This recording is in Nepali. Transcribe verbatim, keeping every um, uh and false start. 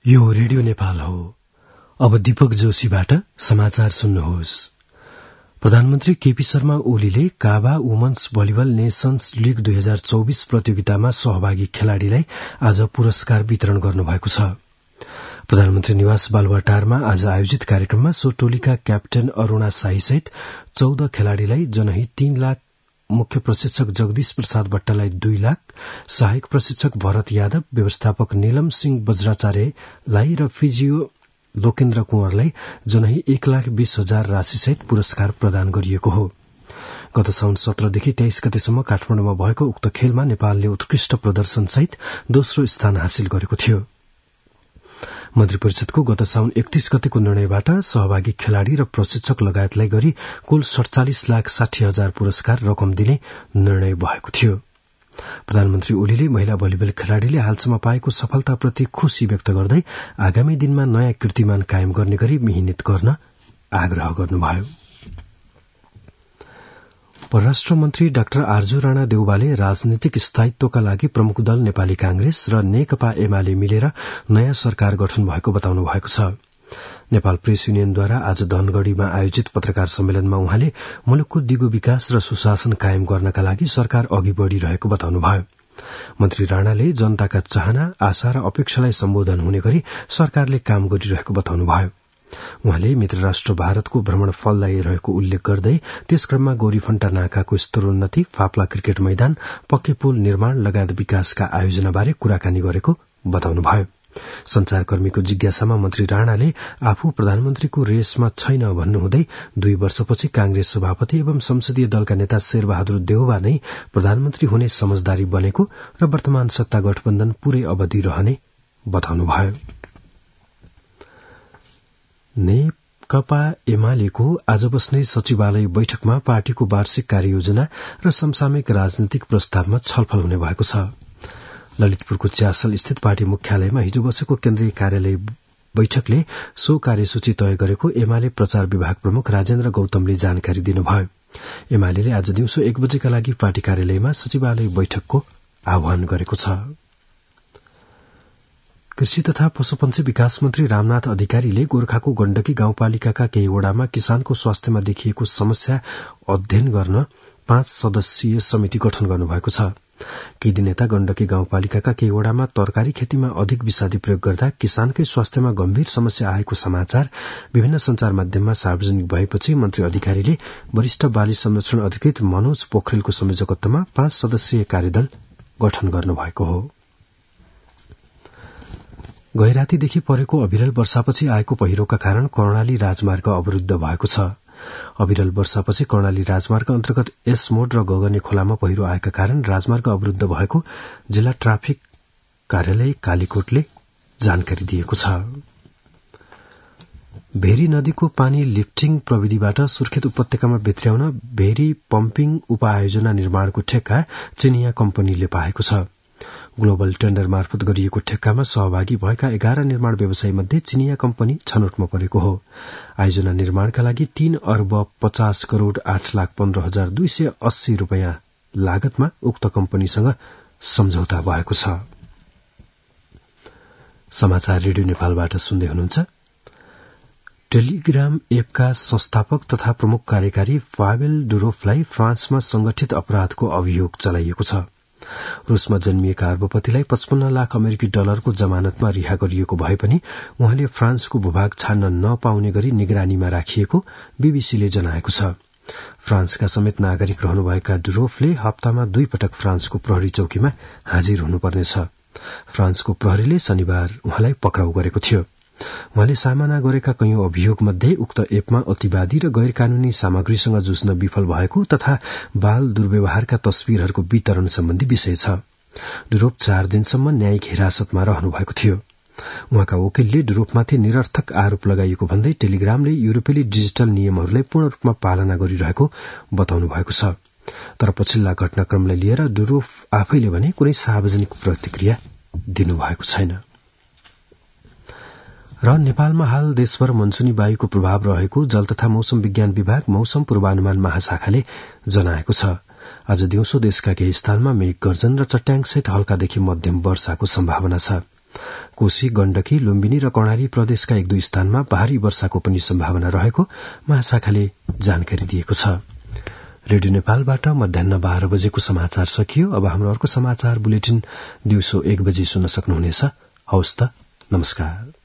यो रेडियो नेपाल हो। अब दीपक जोशीबाट समाचार सुन्नुहोस्। प्रधानमन्त्री केपी शर्मा ओलीले काबा वुमन्स भलिबल नेशन्स लीग दुई हजार चौबीस प्रतियोगितामा सहभागी खेलाड़ीलाई आज पुरस्कार वितरण गर्नुभएको छ। प्रधानमन्त्री निवास बालुवाटारमा आज आयोजित कार्यक्रममा सो टोलीका क्याप्टेन अरूणा शाहीसहित चौध खेलाड़ीलाई जनहित तीन लाख, मुख्य प्रशिक्षक जगदीश प्रसाद भट्टलाई दुई लाख, सहायक प्रशिक्षक भरत यादव, व्यवस्थापक नीलम सिंह बज्राचार्यलाई र फिजियो लोकेन्द्र कुंवरलाई जनही एक लाख बीस हजार राशिसहित पुरस्कार प्रदान गरिएको हो। गत साउन सत्रदेखि तेइस गतेसम्म काठमाडौँमा भएको उक्त खेलमा नेपालले उत्कृष्ट प्रदर्शनसहित दोस्रो स्थान हासिल गरेको थियो। मन्त्री परिषदको गत साउन एकतीस गतेको निर्णयबाट सहभागी खेलाड़ी र प्रशिक्षक लगायतलाई गरी कुल सड़चालिस लाख साठी हजार पुरस्कार रकम दिने निर्णय भएको थियो। प्रधानमन्त्री ओलीले महिला भलिबल खेलाड़ीले हालसम्म पाएको सफलताप्रति खुशी व्यक्त गर्दै आगामी दिनमा नयाँ कीर्तिमान कायम गर्ने गरी मिहिनेत गर्न आग्रह गर्नुभयो। परराष्ट्र मन्त्री डाक्टर आर्जु राणा देउवाले राजनीतिक स्थायित्वका लागि प्रमुख दल नेपाली कांग्रेस र नेकपा एमाले मिलेर नयाँ सरकार गठन भएको बताउनु भएको छ। नेपाल प्रेस युनियनद्वारा आज धनगढ़ीमा आयोजित पत्रकार सम्मेलनमा उहाँले मुलुकको दिगो विकास र सुशासन कायम गर्नका लागि सरकार अघि बढ़िरहेको बताउनुभयो। मन्त्री राणाले जनताका चाहना, आशा र अपेक्षालाई सम्बोधन हुने गरी सरकारले काम गरिरहेको बताउनुभयो। उहाँले मित्र राष्ट्र भारतको भ्रमण फलदायी रहेको उल्लेख गर्दै त्यस क्रममा गौरीफण्टा नाकाको स्तरोन्नति, फाप्ला क्रिकेट मैदान, पक्के पुल निर्माण लगायत विकासका आयोजनाबारे कुराकानी गरेको बताउनुभयो। संचारकर्मीको जिज्ञासामा मन्त्री राणाले आफू प्रधानमन्त्रीको रेसमा छैन भन्नुहुँदै दुई वर्षपछि कांग्रेस सभापति एवं संसदीय दलका नेता शेरबहादुर देउवा नै प्रधानमन्त्री हुने समझदारी बनेको र वर्तमान सत्ता गठबन्धन पूरै अवधि रहने बताउनुभयो। नेकपा एमालेको आज बस्ने सचिवालय बैठकमा पार्टीको वार्षिक कार्ययोजना र समसामयिक राजनीतिक प्रस्तावमा छलफल हुने भएको छ। ललितपुरको च्यासल स्थित पार्टी मुख्यालयमा हिजो बसेको केन्द्रीय कार्यालय बैठकले सो कार्यसूची तय गरेको एमाले प्रचार विभाग प्रमुख राजेन्द्र गौतमले जानकारी दिनुभयो। एमाले आज दिउँसो एक बजेका लागि पार्टी कार्यालयमा सचिवालय बैठकको आह्वान गरेको छ। कृषि तथा पशुपन्छी विकास मन्त्री रामनाथ अधिकारीले गोर्खाको गण्डकी गाउँपालिकाका केही वडामा किसानको स्वास्थ्यमा देखिएको समस्या अध्ययन गर्न पाँच सदस्यीय समिति गठन गर्नुभएको छ। केही दिन यता गण्डकी गाउँपालिकाका केही वडामा तरकारी खेतीमा अधिक विषादी प्रयोग गर्दा किसानकै स्वास्थ्यमा गम्भीर समस्या आएको समाचार विभिन्न संचार माध्यममा सार्वजनिक भएपछि मन्त्री अधिकारीले वरिष्ठ बाली संरक्षण अधिकृत मनोज पोखरेलको संयोजकत्वमा पाँच सदस्यीय कार्यदल गठन गर्नुभएको हो। गैरातीदेखि परेको अविरल वर्षापछि आएको पहिरोका कारण कर्णाली राजमार्ग अवरूद्ध भएको छ। अविरल वर्षापछि कर्णाली राजमार्ग अन्तर्गत एस मोड र गगने खोलामा पहिरो आएका कारण राजमार्ग अवरूद्ध भएको जिल्ला ट्राफिक कार्यालय कालीकोटले जानकारी दिएको छ। भेरी नदीको पानी लिफ्टिङ प्रविधिबाट सुर्खेत उपत्यकामा भित्र्याउन भेरी पम्पिङ उपायोजना निर्माणको ठेक्का चिनिया कम्पनीले पाएको छ। ग्लोबल टेन्डर मार्फत गरिएको ठेक्कामा सहभागी भएका एघार निर्माण व्यवसायी मध्ये चिनिया कम्पनी छनौटमा परेको हो। आयोजना निर्माणका लागि तीन अर्ब पचास करोड़ आठ लाख पन्ध्र हजार दुई सय अस्सी रूपियाँ लागतमा उक्त कम्पनीसँग सम्झौता भएको छ। समाचार रेडियो नेपालबाट सुन्दै हुनुहुन्छ। टेलिग्राम एपका संस्थापक तथा प्रमुख कार्यकारी पावेल डुरोफलाई फ्रान्समा संगठित अपराधको अभियोग चलाइएको छ। रूसमा जन्मिएका अर्बपतिलाई पचपन्न लाख अमेरिकी डलरको जमानतमा रिहा गरिएको भए पनि उहाँले फ्रान्सको भूभाग छाड्न नपाउने गरी निगरानीमा राखिएको बीबीसीले जनाएको छ। फ्रान्सका समेत नागरिक रहनुभएका डुरोफले हप्तामा दुई पटक फ्रान्सको प्रहरी चौकीमा हाजिर हुनुपर्नेछ। फ्रान्सको प्रहरीले शनिबार उहाँलाई पक्राउ गरेको थियो। उहाँले सामना गरेका कैयौं अभियोग मध्ये उक्त एपमा अतिवादी र गैर कानूनी सामग्रीसँग जुझ्न विफल भएको तथा बाल दुर्व्यवहारका तस्विरहरूको वितरण सम्बन्धी विषय छ। डुरोप चार दिनसम्म न्यायिक हिरासतमा रहनु भएको थियो। उहाँका वकिलले डुरोपमाथि निरर्थक आरोप लगाइएको भन्दै टेलिग्रामले युरोपेली डिजिटल नियमहरूलाई पूर्ण रूपमा पालना गरिरहेको बताउनु भएको छ। तर पछिल्ला घटनाक्रमलाई लिएर डुरोफ आफैले भने कुनै सार्वजनिक प्रतिक्रिया दिनुभएको छैन। र नेपालमा हाल देशभर मनसुनी वायुको प्रभाव रहेको जल तथा मौसम विज्ञान विभाग मौसम पूर्वानुमान महाशाखाले जनाएको छ। आज दिउँसो देशका केही स्थानमा मेघ गर्जन र चट्याङसहित हल्कादेखि मध्यम वर्षाको सम्भावना छ। कोशी, गण्डकी, लुम्बिनी र कर्णाली प्रदेशका एक दुई स्थानमा भारी वर्षाको पनि सम्भावना रहेको महाशाखाले जानकारी दिएको छ। रेडियो नेपालबाट मध्याह बाह्र बजेको समाचार सकियो। अब हाम्रो अर्को समाचार बुलेटिन दिउँसो एक बजे सुन्न सक्नुहुनेछ। हवस् त, नमस्कार।